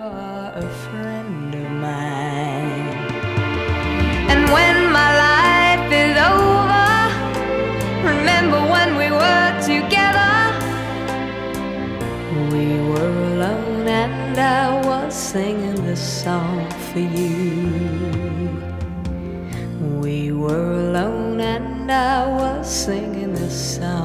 you're a friend of mine. And when my life is over, remember when we were together. We were alone and I was singing this song for you. We were alone and I was singing this song